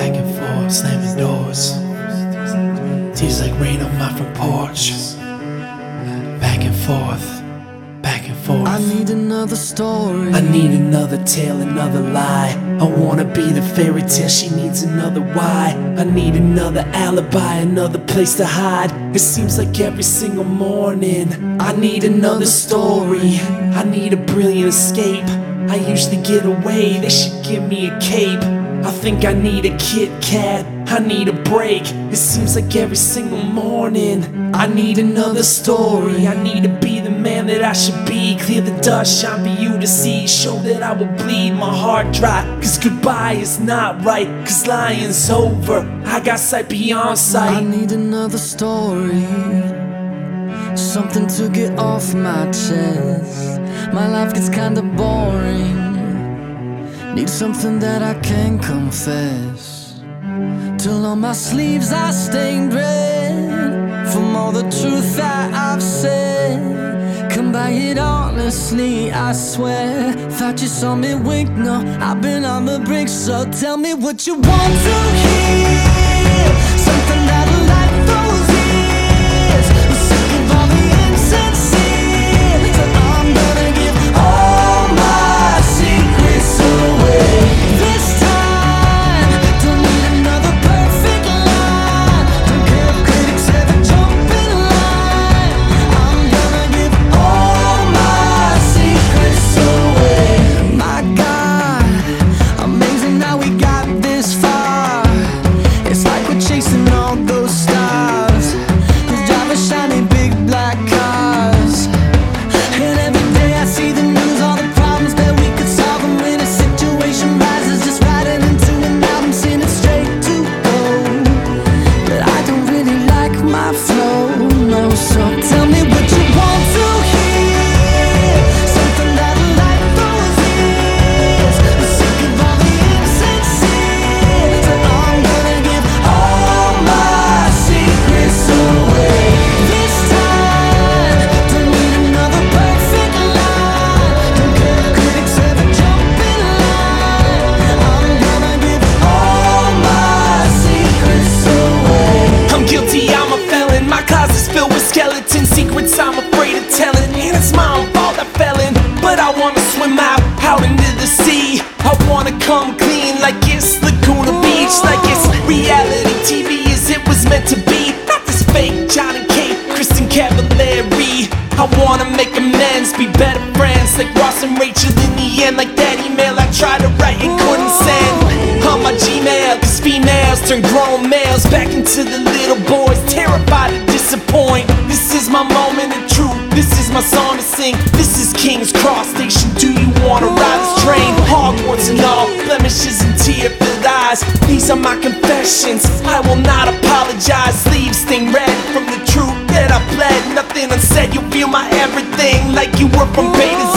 back and forth, slamming doors. Tears like rain on my front porch. Back and forth, back and forth. I need another story. I need another tale, another lie. I wanna be the fairy tale, she needs another why. I need another alibi, another place to hide. It seems like every single morning I need another story. I need a brilliant escape. I usually get away, they should give me a cape. I think I need a Kit Kat, I need a break. It seems like every single morning I need another story. I need to be the man that I should be. Clear the dust, shine for you to see. Show that I will bleed my heart dry. Cause goodbye is not right, cause lying's over. I got sight beyond sight. I need another story, something to get off my chest. My life gets kinda boring. Need something that I can confess. Till on my sleeves are stained red from all the truth that I've said. Come by it honestly, I swear. Thought you saw me wink, no, I've been on the brink. So tell me what you want to hear, something that'll light those ears. I'm sick of all the insincere, so I'm gonna give all my secrets away. This time, don't need another perfect line. Don't care if critics ever jump in line. I'm gonna give all my secrets away. My God, amazing how we got this far. It's like we're chasing all those stars who drive a shiny big black cars. And every day I see the news, all the problems that we could solve. And when a situation rises, just writing into an album, send it straight to gold. But I don't really like my flow, no. So tell me what you want to hear, something that'll light those ears. I'm sick of all the insincere, so I'm gonna give all my secrets away. This time, don't need another perfect line. Don't care if critics ever jump in line. I'm gonna give all my secrets away. I'm guilty, I'm a felon. My closet's filled with skeletons, secrets I'm afraid of telling. And it's my own fault I fell in, but I wanna swim out into the sea. I wanna come clean like it's Laguna Beach, like it's reality TV as it was meant to be. Not this fake John and Kate, Kristen Cavallari. I wanna make amends, be better friends like Ross and Rachel in the end. Like that email I tried to write and couldn't send on my Gmail, cause females turn grown males back into the little boys, terrified to disappoint. This is my moment of truth, this is my song to sing. This is King's Cross Station, do you wanna ride this train? Hogwarts and all, blemishes and tear-filled eyes. These are my confessions, I will not apologize. Sleeves stain red from the truth that I bled. Nothing unsaid, you'll feel my everything like you were from A to Z.